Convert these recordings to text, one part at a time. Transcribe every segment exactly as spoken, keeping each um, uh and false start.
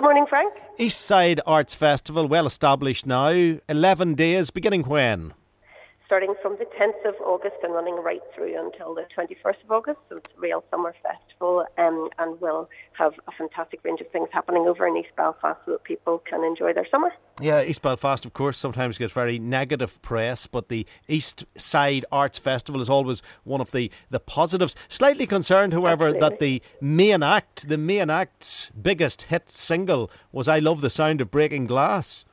Good morning, Frank. Eastside Arts Festival, well established now. eleven days, beginning when? Starting from the tenth of August and running right through until the twenty-first of August. So it's a real summer festival, um, and we'll have a fantastic range of things happening over in East Belfast so that people can enjoy their summer. Yeah, East Belfast, of course, sometimes gets very negative press, but the East Side Arts Festival is always one of the, the positives. Slightly concerned, however, Absolutely. that the main act, the main act's biggest hit single was I Love the Sound of Breaking Glass.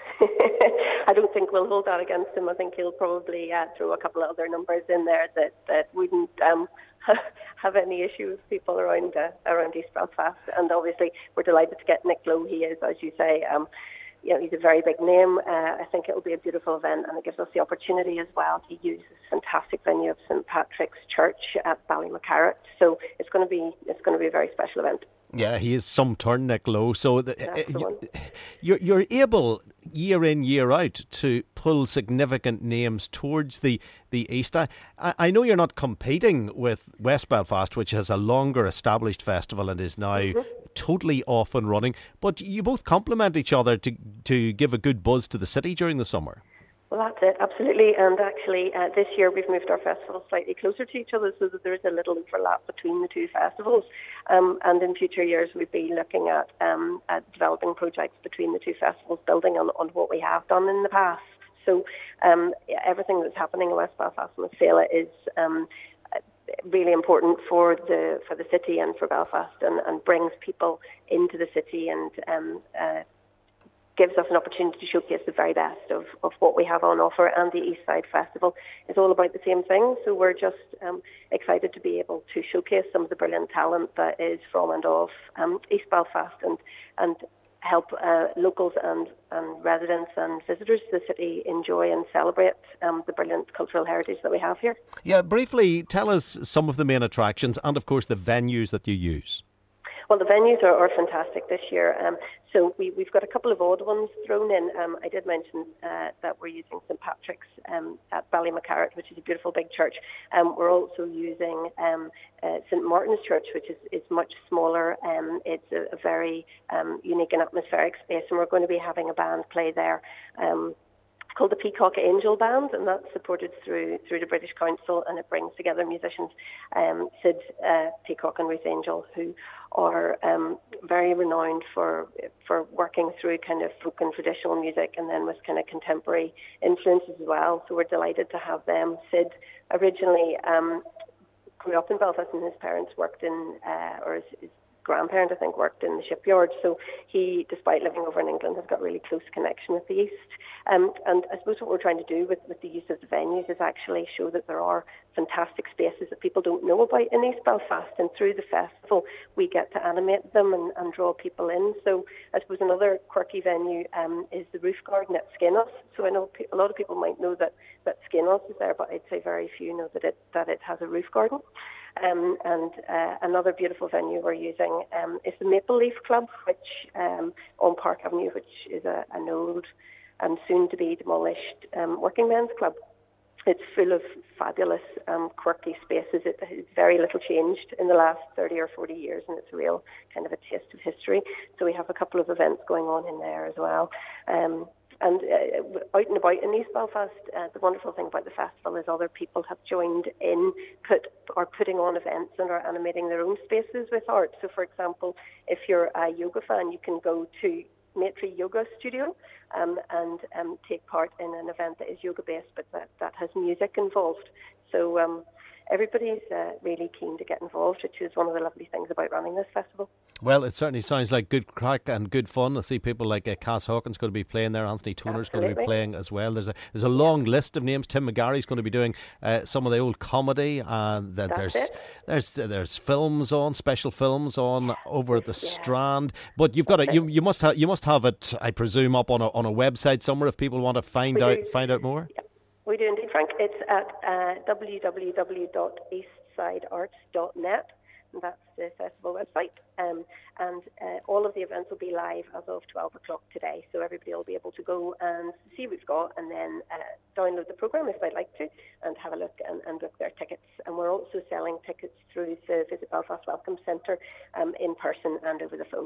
I don't think we'll hold that against him. I think he'll probably uh, throw a couple of other numbers in there that, that wouldn't um, have any issue with people around uh, around East Belfast. And obviously, we're delighted to get Nick Lowe. He is, as you say, um, you know, he's a very big name. Uh, I think it will be a beautiful event, and it gives us the opportunity as well to use this fantastic venue of Saint Patrick's Church at Ballymacarrat. So it's going to be it's going to be a very special event. Yeah, he is some turn, Nick Lowe. So the, That's the one. you're you're able year in year out to pull significant names towards the the East. I, I know you're not competing with West Belfast, which has a longer established festival and is now mm-hmm. totally off and running. But you both complement each other to to give a good buzz to the city during the summer. Well, that's it, absolutely. And actually, uh, this year we've moved our festivals slightly closer to each other so that there is a little overlap between the two festivals. Um, and in future years, we'll be looking at, um, at developing projects between the two festivals, building on, on what we have done in the past. So um, everything that's happening in West Belfast and Westphalia is um, really important for the for the city and for Belfast, and, and brings people into the city and um, uh, gives us an opportunity to showcase the very best of, of what we have on offer. And the East Side Festival is all about the same thing. So we're just um, excited to be able to showcase some of the brilliant talent that is from and of um, East Belfast, and and help uh, locals and, and residents and visitors to the city enjoy and celebrate um, the brilliant cultural heritage that we have here. Yeah, briefly tell us some of the main attractions and of course the venues that you use. Well, the venues are, are fantastic this year. Um, so we, we've got a couple of odd ones thrown in. Um, I did mention uh, that we're using Saint Patrick's um, at Ballymacarrat, which is a beautiful big church. Um, we're also using um, uh, Saint Martin's Church, which is, is much smaller. Um, it's a, a very um, unique and atmospheric space, and we're going to be having a band play there. Um, called the Peacock Angel Band, and that's supported through through the British Council, and it brings together musicians, um, Sid uh, Peacock and Ruth Angel, who are um, very renowned for for working through kind of folk and traditional music, and then with kind of contemporary influences as well. So we're delighted to have them. Sid originally um, grew up in Belfast, and his parents worked in, uh, or his, his grandparent, I think, worked in the shipyard. So he, despite living over in England, has got really close connection with the East. Um, and I suppose what we're trying to do with, with the use of the venues is actually show that there are fantastic spaces that people don't know about in East Belfast. And through the festival, we get to animate them and, and draw people in. So I suppose another quirky venue um, is the roof garden at Skenos. So I know a lot of people might know that, that Skenos is there, but I'd say very few know that it, that it has a roof garden. Um, and uh, another beautiful venue we're using um, is the Maple Leaf Club, which um, on Park Avenue, which is a, an old and soon-to-be demolished um, working men's club. It's full of fabulous, um, quirky spaces. It has very little changed in the last thirty or forty years, and it's a real kind of a taste of history. So we have a couple of events going on in there as well. Um, And uh, out and about in East Belfast, uh, the wonderful thing about the festival is other people have joined in, put are putting on events and are animating their own spaces with art. So, for example, if you're a yoga fan, you can go to Maitri Yoga Studio um, and um, take part in an event that is yoga-based, but that, that has music involved. So um, everybody's uh, really keen to get involved, which is one of the lovely things about running this festival. Well, it certainly sounds like good crack and good fun. I see people like uh, Cass Hawkins going to be playing there. Anthony Toner's going to be playing as well. There's a there's a long list of names. Tim McGarry's going to be doing uh, some of the old comedy, and uh, there's it. there's there's films on, special films on over at the yeah. Strand. But you've got it. You you must have you must have it, I presume, up on a on a website somewhere if people want to find we out do. find out more. Yeah. We do indeed, Frank. It's at uh, w w w dot eastside arts dot net. And that's the festival website. Um, and uh, all of the events will be live as of twelve o'clock today. So everybody will be able to go and see what we've got, and then uh, download the programme if they'd like to, and have a look and, and book their tickets. And we're also selling tickets through the Visit Belfast Welcome Centre um, in person and over the phone.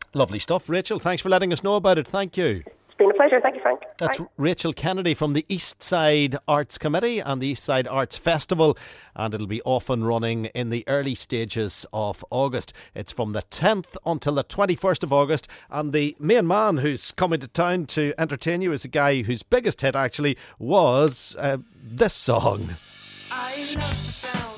Lovely stuff. Rachel, thanks for letting us know about it. Thank you. It's been a pleasure. Thank you, Frank. That's Bye. Rachel Kennedy from the East Side Arts Committee and the East Side Arts Festival, and it'll be off and running in the early stages of August. It's from the tenth until the twenty-first of August, and the main man who's coming to town to entertain you is a guy whose biggest hit actually was uh, this song. I love the sound